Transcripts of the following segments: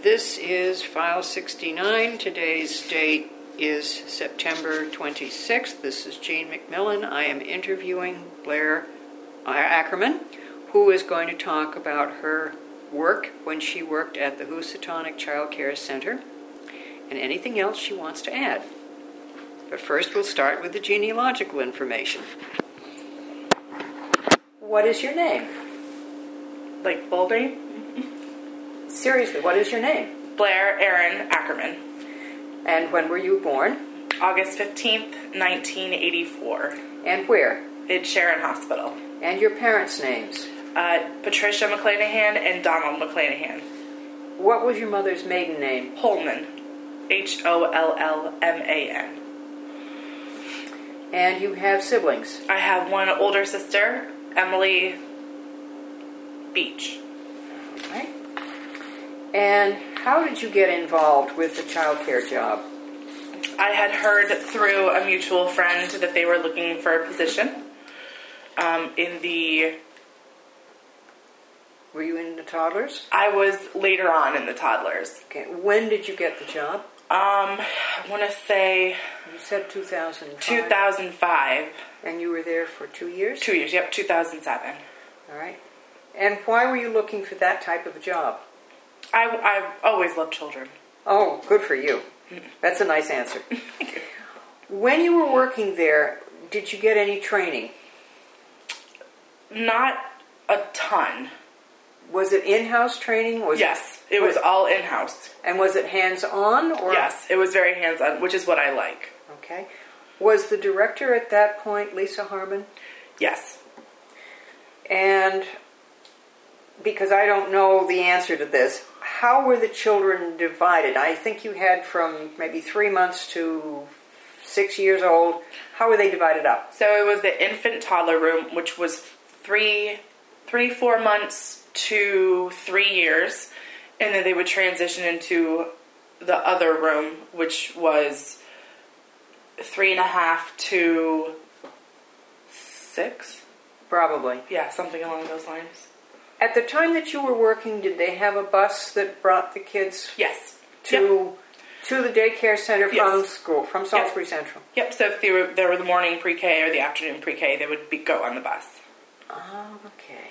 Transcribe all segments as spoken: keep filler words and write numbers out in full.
This is file sixty-nine. Today's date is September twenty-sixth. This is Jean McMillan. I am interviewing Blair Ackerman, who is going to talk about her work when she worked at the Housatonic Child Care Center and anything else she wants to add. But first we'll start with the genealogical information. What is your name? Like full name? Seriously, what is your name? Blair Erin Ackerman. And when were you born? August fifteenth, nineteen eighty-four. And where? At Sharon Hospital. And your parents' names? Uh, Patricia McClanahan and Donald McClanahan. What was your mother's maiden name? Holman. H O L L M A N. And you have siblings? I have one older sister, Emily Beach. Right. And how did you get involved with the child care job? I had heard through a mutual friend that they were looking for a position um, in the... Were you in the toddlers? I was later on in the toddlers. Okay. When did you get the job? Um, I want to say... You said two thousand five. two thousand five. And you were there for two years? Two years, yep, two thousand seven. All right. And why were you looking for that type of a job? I, I've always loved children. Oh, good for you. That's a nice answer. When you were working there, did you get any training? Not a ton. Was it in-house training? Was yes, it, it was, was all in-house. And was it hands-on? Or? Yes, it was very hands-on, which is what I like. Okay. Was the director at that point Lisa Harmon? Yes. And because I don't know the answer to this, how were the children divided? I think you had from maybe three months to six years old. How were they divided up? So it was the infant toddler room, which was three, three, four months to three years. And then they would transition into the other room, which was three and a half to six. Probably. Yeah, something along those lines. At the time that you were working, did they have a bus that brought the kids yes. to yep. to the daycare center from yes. school, from Salisbury yep. Central? Yep, so if they were, there were the morning pre-K or the afternoon pre-K, they would be, go on the bus. Oh, okay.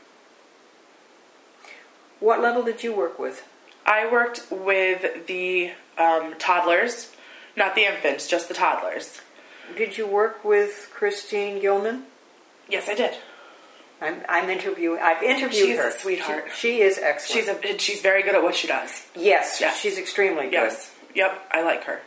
What level did you work with? I worked with the um, toddlers, not the infants, just the toddlers. Did you work with Christine Gilman? Yes, I did. I'm, I'm interviewing. I've interviewed she's her. She's a sweetheart. She, she is excellent. She's a. She's very good at what she does. Yes, yes. she's extremely good. Yes. Yep, I like her.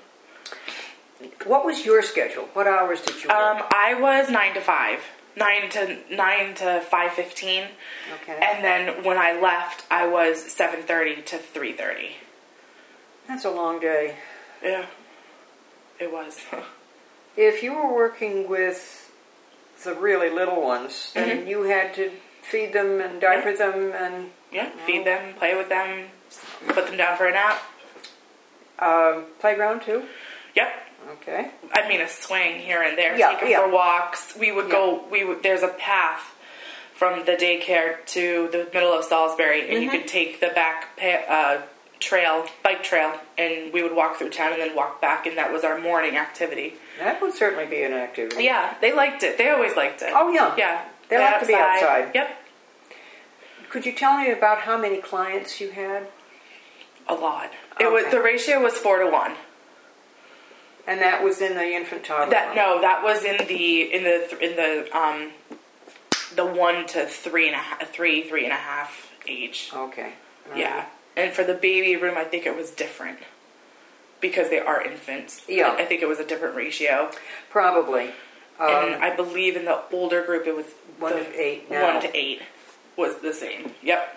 What was your schedule? What hours did you work? Um, I was nine to five, nine to nine to five fifteen. Okay. And then when I left, I was seven thirty to three thirty. That's a long day. Yeah, it was. If you were working with the really little ones, then mm-hmm. you had to feed them and diaper yeah. them and... Yeah, feed them, play with them, put them down for a nap. Uh, playground too? Yep. Okay. I mean, a swing here and there, yeah, take them yeah. for walks. We would yeah. go, We would. There's a path from the daycare to the middle of Salisbury, and mm-hmm. you could take the back pa- uh, trail, bike trail, and we would walk through town and then walk back, and that was our morning activity. That would certainly be an activity. Yeah, they liked it. They always liked it. Oh, yeah. Yeah. They like to be outside. Yep. Could you tell me about how many clients you had? A lot. Okay. It was the ratio was four to one. And that was in the infant toddler? That no, that was in the in the in the um the one to three and a half, three three and a half age. Okay. All yeah, right. And for the baby room, I think it was different because they are infants. Yeah, I think it was a different ratio. Probably. Um, and I believe in the older group, it was one the, to eight. Now. One to eight was the same. Yep.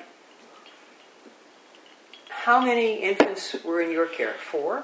How many infants were in your care? Four?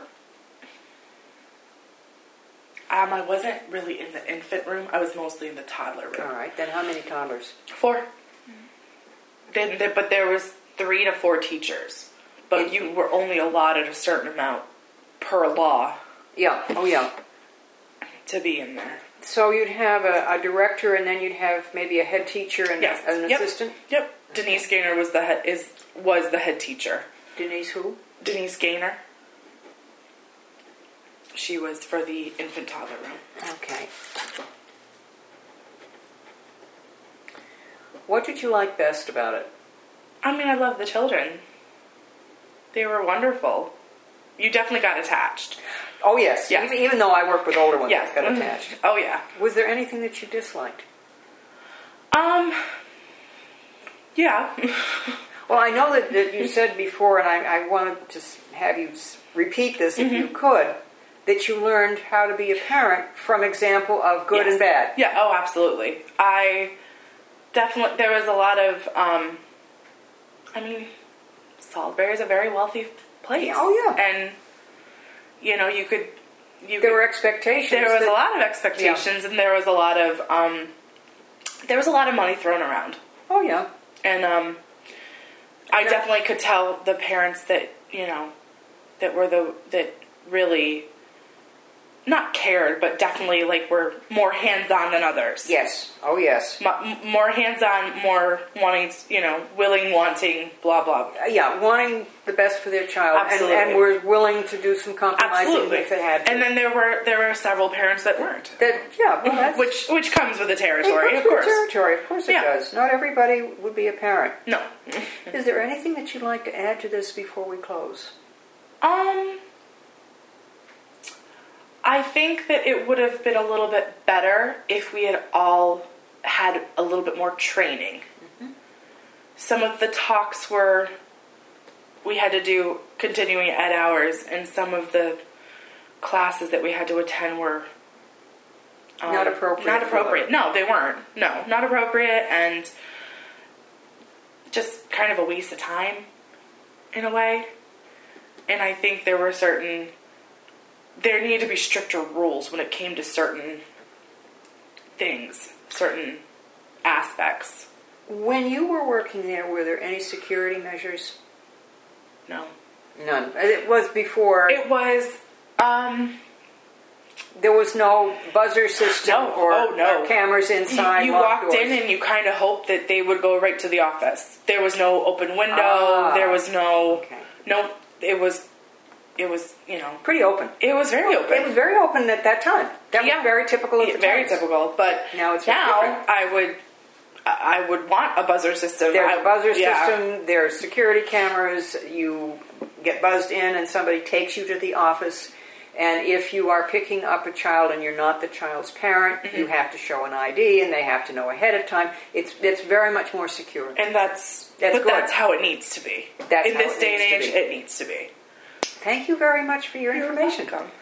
Um, I wasn't really in the infant room. I was mostly in the toddler room. All right. Then how many toddlers? Four. Mm-hmm. Then, then, but there was three to four teachers. But it, you were only allotted a certain amount per law. Yeah. Oh, yeah. To be in there. So you'd have a, a director, and then you'd have maybe a head teacher and yes. an yep. assistant? Yep. Denise Gaynor was the head, is was the head teacher. Denise who? Denise Gaynor. She was for the infant toddler room. Okay. What did you like best about it? I mean, I love the children. They were wonderful. You definitely got attached. Oh, yes. Yes. Even, even though I work with older ones, Yes. I got attached. Oh, yeah. Was there anything that you disliked? Um, yeah. Well, I know that, that you said before, and I, I wanted to s- have you s- repeat this if Mm-hmm. you could, that you learned how to be a parent from example of good Yes. and bad. Yeah, oh, absolutely. I definitely, there was a lot of, um, I mean, Salisbury is a very wealthy place. Oh, yeah. And, you know, you could, you There could, were expectations. there was that- a lot of expectations, and there was a lot of, um, there was a lot of money thrown around. Oh, yeah. And, um, I definitely could tell the parents that, you know, that were the, that really, not cared, but definitely, like, were more hands-on than others. Yes. Oh, yes. M- more hands-on, more wanting, you know, willing, wanting, blah, blah. Uh, Yeah, wanting the best for their child. Absolutely. And, and were willing to do some compromising Absolutely. if they had to. And then there were there were several parents that weren't. That, yeah, well, that's... Which which comes with the it territory, comes of with course. territory. Of course it Yeah. does. Not everybody would be a parent. No. Is there anything that you'd like to add to this before we close? Um, I think that it would have been a little bit better if we had all had a little bit more training. Mm-hmm. Some of the talks were, we had to do continuing ed hours, and some of the classes that we had to attend were um, Not appropriate Not for appropriate. No, they weren't. No, not appropriate, and just kind of a waste of time in a way. And I think there were certain, there needed to be stricter rules when it came to certain things, certain aspects. When you were working there, were there any security measures? No. None. It was before. It was, um... There was no buzzer system No. or, Oh, no. or cameras inside. You, you locked walked doors. in and you kind of hoped that they would go right to the office. There was no open window. Ah. There was no... Okay. No, it was... It was, you know... Pretty open. It was very open. It was very open at that time. That Yeah. was very typical of Yeah, the very times. typical, but Now it's now different. I would I would want a buzzer system. There's I- a buzzer yeah. system. There's security cameras. You get buzzed in, and somebody takes you to the office. And if you are picking up a child and you're not the child's parent, Mm-hmm. you have to show an I D, and they have to know ahead of time. It's it's very much more secure. And that's, That's but good. that's how it needs to be. That's In how this it day and needs age, to be. it needs to be. Thank you very much for your information. welcome.